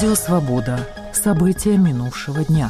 Радио «Свобода». События минувшего дня.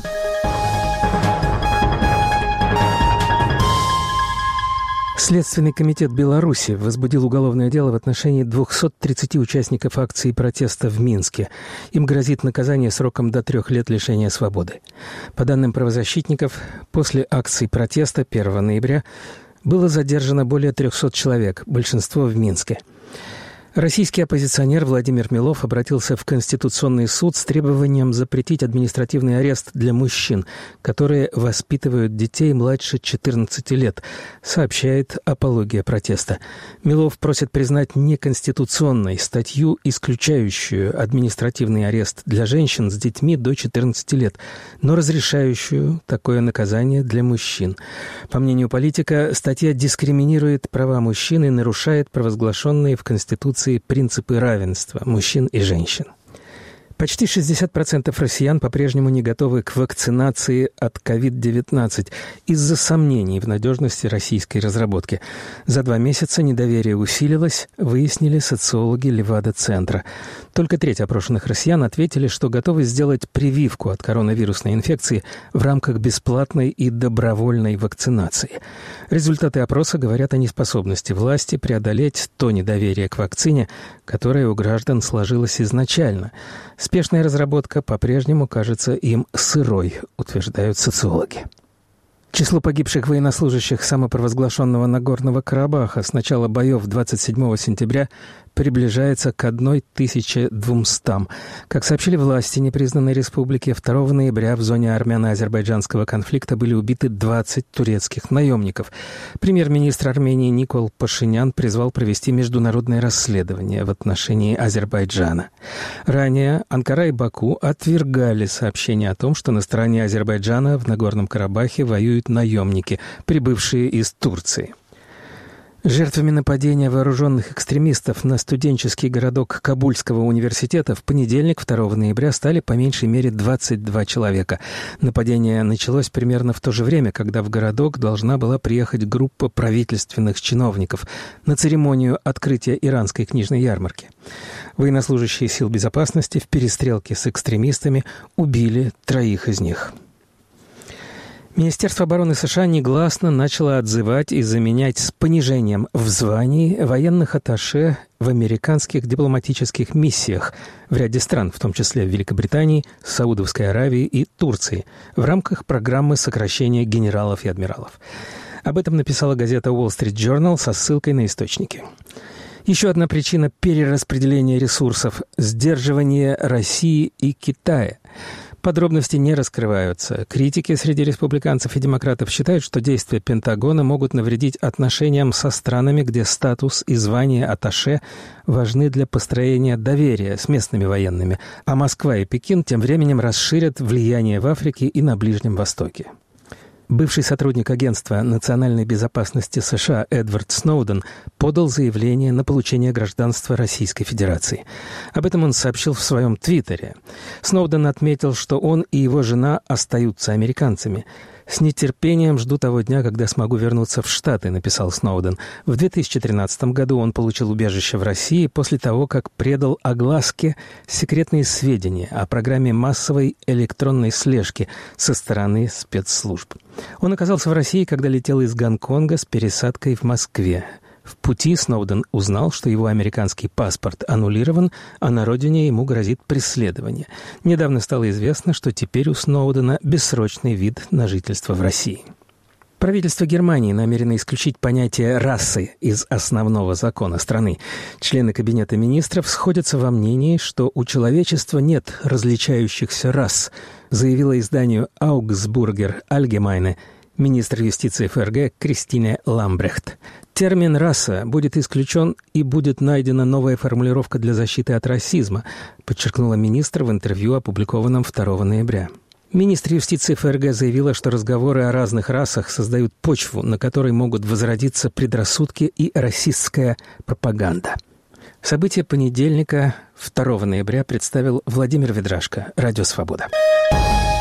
Следственный комитет Беларуси возбудил уголовное дело в отношении 230 участников акции протеста в Минске. Им грозит наказание сроком до 3 лет лишения свободы. По данным правозащитников, после акции протеста 1 ноября было задержано более 300 человек, большинство в Минске. Российский оппозиционер Владимир Милов обратился в Конституционный суд с требованием запретить административный арест для мужчин, которые воспитывают детей младше 14 лет, сообщает «Апология протеста». Милов просит признать неконституционной статью, исключающую административный арест для женщин с детьми до 14 лет, но разрешающую такое наказание для мужчин. По мнению политика, статья дискриминирует права мужчин и нарушает провозглашенные в Конституции принципы равенства мужчин и женщин. Почти 60% россиян по-прежнему не готовы к вакцинации от COVID-19 из-за сомнений в надежности российской разработки. За 2 месяца недоверие усилилось, выяснили социологи Левада-центра. Только треть опрошенных россиян ответили, что готовы сделать прививку от коронавирусной инфекции в рамках бесплатной и добровольной вакцинации. Результаты опроса говорят о неспособности власти преодолеть то недоверие к вакцине, которое у граждан сложилось изначально. Спешная разработка по-прежнему кажется им сырой, утверждают социологи. Число погибших военнослужащих самопровозглашенного Нагорного Карабаха с начала боев 27 сентября приближается к 1200. Как сообщили власти непризнанной республики, 2 ноября в зоне армяно-азербайджанского конфликта были убиты 20 турецких наемников. Премьер-министр Армении Никол Пашинян призвал провести международное расследование в отношении Азербайджана. Ранее Анкара и Баку отвергали сообщение о том, что на стороне Азербайджана в Нагорном Карабахе воюют наемники, прибывшие из Турции. Жертвами нападения вооруженных экстремистов на студенческий городок Кабульского университета в понедельник, 2 ноября, стали по меньшей мере 22 человека. Нападение началось примерно в то же время, когда в городок должна была приехать группа правительственных чиновников на церемонию открытия иранской книжной ярмарки. Военнослужащие сил безопасности в перестрелке с экстремистами убили 3 из них. Министерство обороны США негласно начало отзывать и заменять с понижением в звании военных атташе в американских дипломатических миссиях в ряде стран, в том числе в Великобритании, Саудовской Аравии и Турции, в рамках программы сокращения генералов и адмиралов. Об этом написала газета Wall Street Journal со ссылкой на источники. Еще одна причина перераспределения ресурсов – сдерживание России и Китая. Подробности не раскрываются. Критики среди республиканцев и демократов считают, что действия Пентагона могут навредить отношениям со странами, где статус и звание атташе важны для построения доверия с местными военными, а Москва и Пекин тем временем расширят влияние в Африке и на Ближнем Востоке. Бывший сотрудник Агентства национальной безопасности США Эдвард Сноуден подал заявление на получение гражданства Российской Федерации. Об этом он сообщил в своем твиттере. Сноуден отметил, что он и его жена остаются американцами. «С нетерпением жду того дня, когда смогу вернуться в Штаты», — написал Сноуден. В 2013 году он получил убежище в России после того, как предал огласке секретные сведения о программе массовой электронной слежки со стороны спецслужб. Он оказался в России, когда летел из Гонконга с пересадкой в Москве. В пути Сноуден узнал, что его американский паспорт аннулирован, а на родине ему грозит преследование. Недавно стало известно, что теперь у Сноудена бессрочный вид на жительство в России. Правительство Германии намерено исключить понятие «расы» из основного закона страны. Члены Кабинета министров сходятся во мнении, что у человечества нет различающихся рас, заявила изданию «Augsburger Allgemeine» министр юстиции ФРГ Кристине Ламбрехт. Термин «раса» будет исключен и будет найдена новая формулировка для защиты от расизма, подчеркнула министр в интервью, опубликованном 2 ноября. Министр юстиции ФРГ заявила, что разговоры о разных расах создают почву, на которой могут возродиться предрассудки и расистская пропаганда. События понедельника, 2 ноября, представил Владимир Ведрашко, Радио «Свобода».